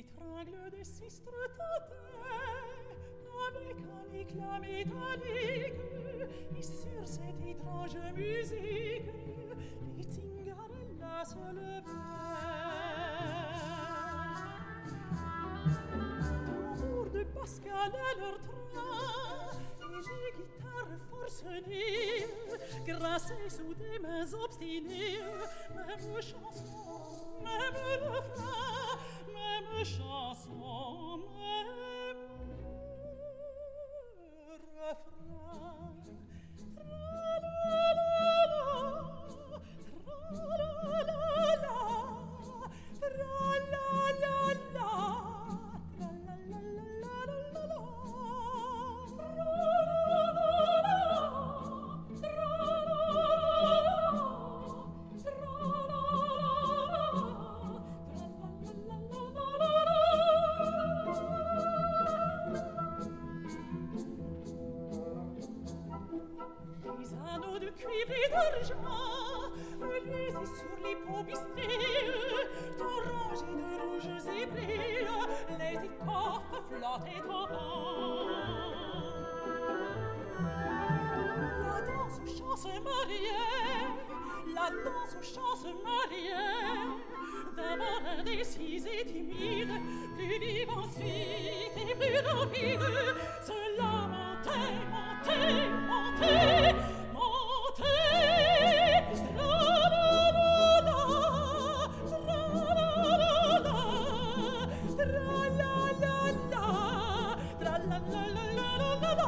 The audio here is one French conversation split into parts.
tringles des sistres tentées, avec un éclat métallique, et sur cette étrange musique, les tingarellas se levaient. Tambour de Pascal à leur train, et les guitares forcenées, grinçaient sous des mains obstinées, même chanson, même refrain, même chanson, même refrain. Tra-la-la-la, tra-la-la-la, tra-la-la-la, les anneaux de cuivre et d'argent lisés sur les peaux bistrées, rangés de rouges et bleus, les étoffes flottaient au vent. La danse aux chants se mariait, la danse aux chants se mariait, d'abord indécise et timide, plus vive ensuite et plus rapide, cela montait, montait, montait, montait, tra-la-la-la, tra-la-la-la, tra-la-la-la, tra-la-la-la-la-la-la.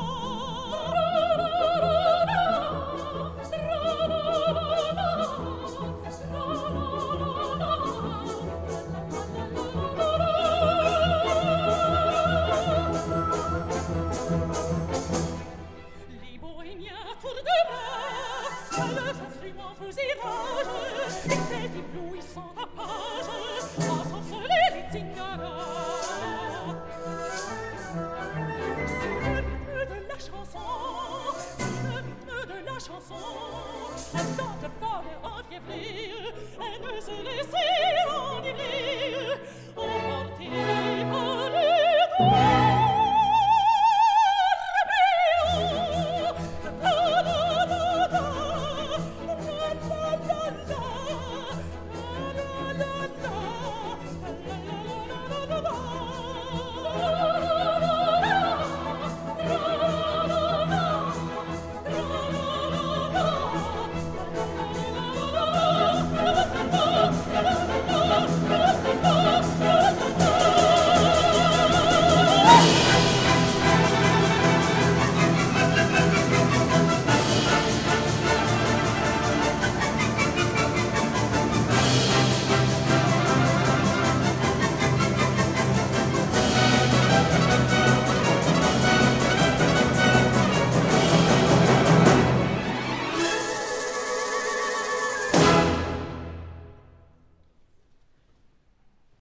Les bohémiens tour de bras, leurs instruments faisaient rage, et cet éblouissant tapage ensorcelait les tingaras. Sur le rythme de la chanson, sur le rythme de la chanson, elles dansaient fort et enfiévrées, elles ne se laissaient